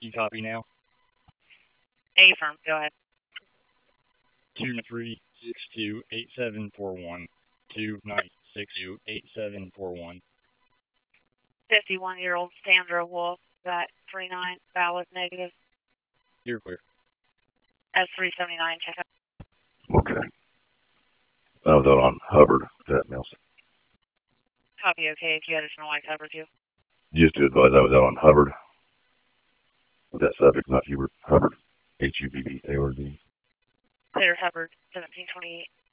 You copy now? Affirm, go ahead. 29628741. 29628741. 51-year-old Sandra Wolf, got 39, valid negative. You're clear. S379, check out. Okay. I was out on Hubbard, Pat Mills. Copy, okay, if you understand why I covered you. Just to advise, I was out on Hubbard. With that subject, not Hubert. Hubbard. Hubbard. Clear Hubbard, 1728.